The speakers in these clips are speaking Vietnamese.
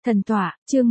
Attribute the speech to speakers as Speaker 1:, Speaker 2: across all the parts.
Speaker 1: Thần tọa, chương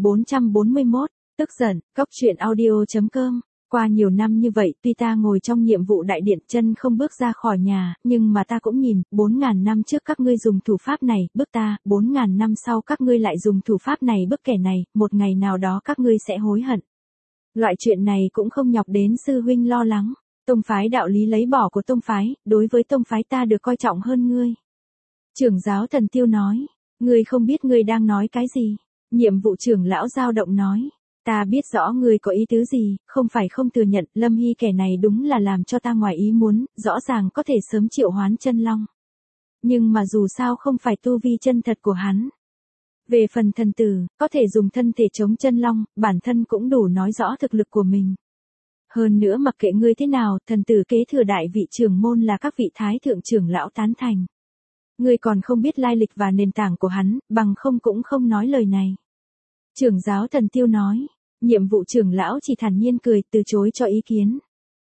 Speaker 1: 1441, tức giận, cóc truyện audio.com. Qua nhiều năm như vậy, tuy ta ngồi trong nhiệm vụ đại điện chân không bước ra khỏi nhà, nhưng mà ta cũng nhìn, 4.000 năm trước các ngươi dùng thủ pháp này, bức ta, 4.000 năm sau các ngươi lại dùng thủ pháp này bức kẻ này, một ngày nào đó các ngươi sẽ hối hận. Loại chuyện này cũng không nhọc đến sư huynh lo lắng. Tông phái đạo lý lấy bỏ của tông phái, đối với tông phái ta được coi trọng hơn ngươi. Trưởng giáo Thần Tiêu nói, ngươi không biết ngươi đang nói cái gì. Nhiệm vụ trưởng lão dao động nói, ta biết rõ ngươi có ý tứ gì, không phải không thừa nhận, Lâm Hy kẻ này đúng là làm cho ta ngoài ý muốn, rõ ràng có thể sớm triệu hoán chân long. Nhưng mà dù sao không phải tu vi chân thật của hắn. Về phần thần tử, có thể dùng thân thể chống chân long, bản thân cũng đủ nói rõ thực lực của mình. Hơn nữa mặc kệ ngươi thế nào, thần tử kế thừa đại vị trưởng môn là các vị thái thượng trưởng lão tán thành. Ngươi còn không biết lai lịch và nền tảng của hắn, bằng không cũng không nói lời này. Trưởng giáo Thần Tiêu nói, nhiệm vụ trưởng lão chỉ thản nhiên cười, từ chối cho ý kiến.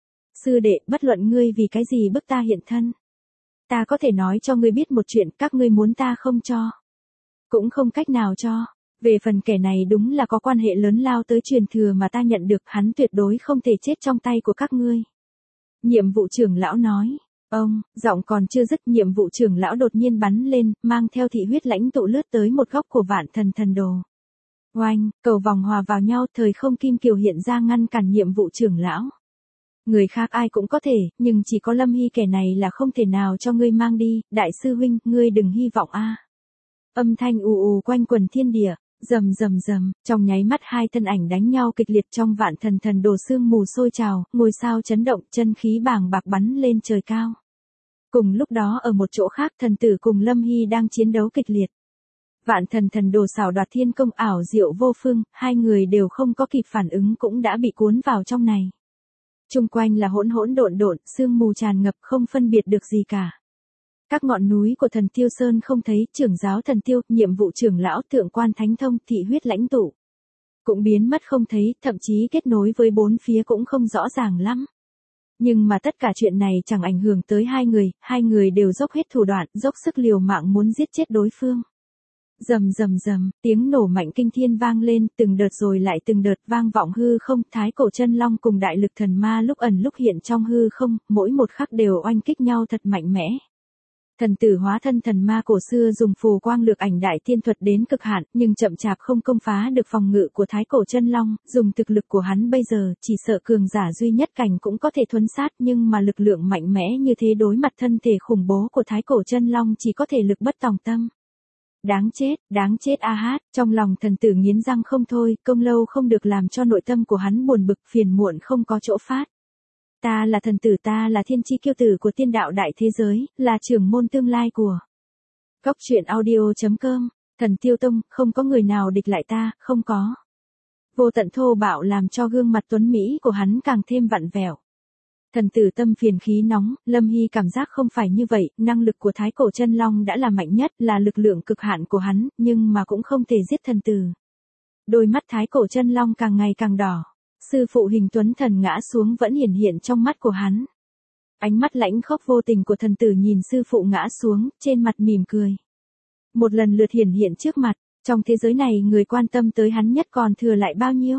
Speaker 1: Sư đệ, bất luận ngươi vì cái gì bức ta hiện thân. Ta có thể nói cho ngươi biết một chuyện, các ngươi muốn ta không cho. Cũng không cách nào cho. Về phần kẻ này đúng là có quan hệ lớn lao tới truyền thừa mà ta nhận được, hắn tuyệt đối không thể chết trong tay của các ngươi. Nhiệm vụ trưởng lão nói, ông, giọng còn chưa dứt, nhiệm vụ trưởng lão đột nhiên bắn lên, mang theo thị huyết lãnh tụ lướt tới một góc của Vạn Thần Thần Đồ. Oanh, cầu vòng hòa vào nhau, thời không kim kiều hiện ra ngăn cản nhiệm vụ trưởng lão. Người khác ai cũng có thể, nhưng chỉ có Lâm Hy kẻ này là không thể nào cho ngươi mang đi, đại sư huynh, ngươi đừng hy vọng a. Âm thanh ù ù quanh quần thiên địa, rầm rầm rầm, trong nháy mắt hai thân ảnh đánh nhau kịch liệt trong Vạn Thần Thần Đồ, sương mù sôi trào, ngôi sao chấn động, chân khí bàng bạc bắn lên trời cao. Cùng lúc đó ở một chỗ khác, thần tử cùng Lâm Hy đang chiến đấu kịch liệt. Vạn Thần Thần Đồ xảo đoạt thiên công ảo diệu vô phương, hai người đều không có kịp phản ứng cũng đã bị cuốn vào trong này. Chung quanh là hỗn hỗn độn độn, sương mù tràn ngập, không phân biệt được gì cả. Các ngọn núi của Thần Tiêu Sơn không thấy, trưởng giáo Thần Tiêu, nhiệm vụ trưởng lão, thượng quan thánh thông, thị huyết lãnh tụ cũng biến mất không thấy, thậm chí kết nối với bốn phía cũng không rõ ràng lắm. Nhưng mà tất cả chuyện này chẳng ảnh hưởng tới hai người đều dốc hết thủ đoạn, dốc sức liều mạng muốn giết chết đối phương. Rầm rầm rầm, tiếng nổ mạnh kinh thiên vang lên, từng đợt rồi lại từng đợt vang vọng hư không, thái cổ chân long cùng đại lực thần ma lúc ẩn lúc hiện trong hư không, mỗi một khắc đều oanh kích nhau thật mạnh mẽ. Thần tử hóa thân thần ma cổ xưa dùng phù quang lược ảnh đại thiên thuật đến cực hạn, nhưng chậm chạp không công phá được phòng ngự của thái cổ chân long, dùng thực lực của hắn bây giờ, chỉ sợ cường giả duy nhất cảnh cũng có thể thuấn sát, nhưng mà lực lượng mạnh mẽ như thế đối mặt thân thể khủng bố của thái cổ chân long chỉ có thể lực bất tòng tâm. Đáng chết a hát, trong lòng thần tử nghiến răng không thôi, công lâu không được làm cho nội tâm của hắn buồn bực, phiền muộn không có chỗ phát. Ta là thần tử, ta là thiên chi kiêu tử của tiên đạo đại thế giới, là trưởng môn tương lai của cóc truyện audio.com, Thần Tiêu Tông, không có người nào địch lại ta, không có. Vô tận thô bạo làm cho gương mặt tuấn Mỹ của hắn càng thêm vặn vẹo. Thần tử tâm phiền khí nóng, Lâm Hy cảm giác không phải như vậy, năng lực của thái cổ chân long đã là mạnh nhất, là lực lượng cực hạn của hắn, nhưng mà cũng không thể giết thần tử. Đôi mắt thái cổ chân long càng ngày càng đỏ. Sư phụ hình tuấn thần ngã xuống vẫn hiển hiện trong mắt của hắn. Ánh mắt lãnh khốc vô tình của thần tử nhìn sư phụ ngã xuống, trên mặt mỉm cười. Một lần lượt hiển hiện trước mặt, trong thế giới này người quan tâm tới hắn nhất còn thừa lại bao nhiêu?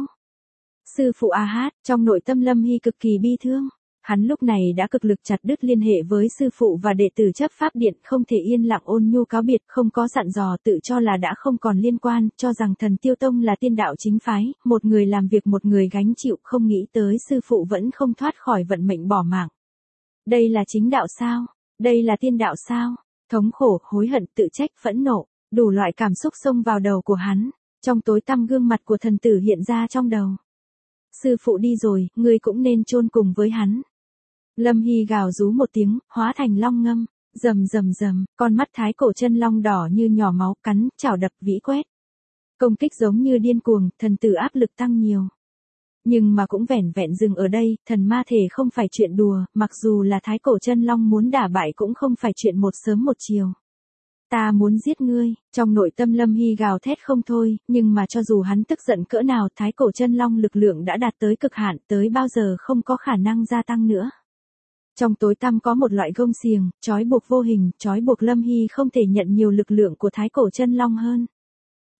Speaker 1: Sư phụ a hát, trong nội tâm Lâm Hy cực kỳ bi thương. Hắn lúc này đã cực lực chặt đứt liên hệ với sư phụ và đệ tử chấp pháp điện, không thể yên lặng ôn nhu cáo biệt, không có dặn dò, tự cho là đã không còn liên quan, cho rằng Thần Tiêu Tông là tiên đạo chính phái, một người làm việc một người gánh chịu, không nghĩ tới sư phụ vẫn không thoát khỏi vận mệnh bỏ mạng. Đây là chính đạo sao? Đây là tiên đạo sao? Thống khổ, hối hận, tự trách, phẫn nộ, đủ loại cảm xúc xông vào đầu của hắn. Trong tối tăm gương mặt của thần tử hiện ra trong đầu. Sư phụ đi rồi, ngươi cũng nên chôn cùng với hắn. Lâm Hy gào rú một tiếng, hóa thành long ngâm, rầm rầm rầm, con mắt thái cổ chân long đỏ như nhỏ máu, cắn, chảo đập, vĩ quét. Công kích giống như điên cuồng, thần tử áp lực tăng nhiều. Nhưng mà cũng vẻn vẹn dừng ở đây, thần ma thể không phải chuyện đùa, mặc dù là thái cổ chân long muốn đả bại cũng không phải chuyện một sớm một chiều. Ta muốn giết ngươi, trong nội tâm Lâm Hy gào thét không thôi, nhưng mà cho dù hắn tức giận cỡ nào, thái cổ chân long lực lượng đã đạt tới cực hạn, tới bao giờ không có khả năng gia tăng nữa. Trong tối tăm có một loại gông xiềng, trói buộc vô hình, trói buộc Lâm Hy không thể nhận nhiều lực lượng của thái cổ chân long hơn.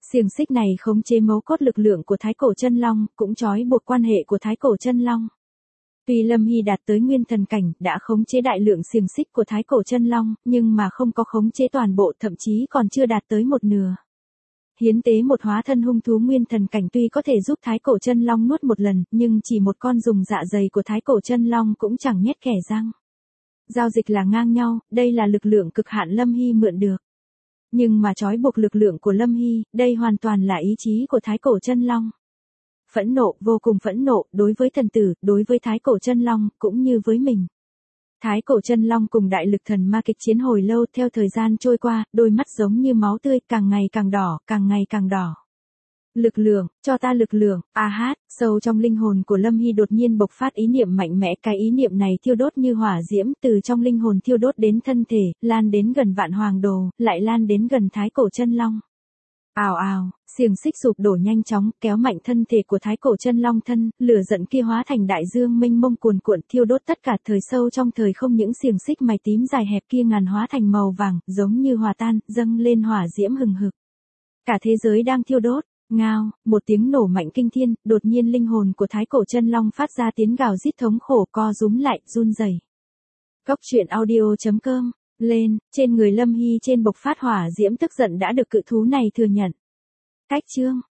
Speaker 1: Xiềng xích này khống chế mấu cốt lực lượng của Thái Cổ Chân Long, cũng trói buộc quan hệ của Thái Cổ Chân Long. Tuy Lâm Hy đạt tới nguyên thần cảnh, đã khống chế đại lượng xiềng xích của Thái Cổ Chân Long, nhưng mà không có khống chế toàn bộ, thậm chí còn chưa đạt tới một nửa. Hiến tế một hóa thân hung thú nguyên thần cảnh tuy có thể giúp Thái Cổ Chân Long nuốt một lần, nhưng chỉ một con dùng dạ dày của Thái Cổ Chân Long cũng chẳng nhét kẻ răng. Giao dịch là ngang nhau, đây là lực lượng cực hạn Lâm Hy mượn được. Nhưng mà trói buộc lực lượng của Lâm Hy, đây hoàn toàn là ý chí của Thái Cổ Chân Long. Phẫn nộ, vô cùng phẫn nộ, đối với thần tử, đối với Thái Cổ Chân Long, cũng như với mình. Thái Cổ Chân Long cùng đại lực thần ma kịch chiến hồi lâu, theo thời gian trôi qua, đôi mắt giống như máu tươi, càng ngày càng đỏ, càng ngày càng đỏ. Lực lượng, cho ta lực lượng, sâu trong linh hồn của Lâm Hy đột nhiên bộc phát ý niệm mạnh mẽ, cái ý niệm này thiêu đốt như hỏa diễm, từ trong linh hồn thiêu đốt đến thân thể, lan đến gần Vạn Hoàng Đồ, lại lan đến gần Thái Cổ Chân Long. Ào ào, xiềng xích sụp đổ nhanh chóng, kéo mạnh thân thể của Thái Cổ Chân Long thân, lửa giận kia hóa thành đại dương mênh mông cuồn cuộn thiêu đốt tất cả thời sâu trong thời không, những xiềng xích màu tím dài hẹp kia ngàn hóa thành màu vàng, giống như hòa tan, dâng lên hỏa diễm hừng hực. Cả thế giới đang thiêu đốt. Ngao, một tiếng nổ mạnh kinh thiên, đột nhiên linh hồn của Thái Cổ Chân Long phát ra tiếng gào rít thống khổ, co rúm lại, run rẩy. Cốc truyện audio.com, lên, trên người Lâm Hy trên bộc phát hỏa diễm tức giận đã được cự thú này thừa nhận. Cách chương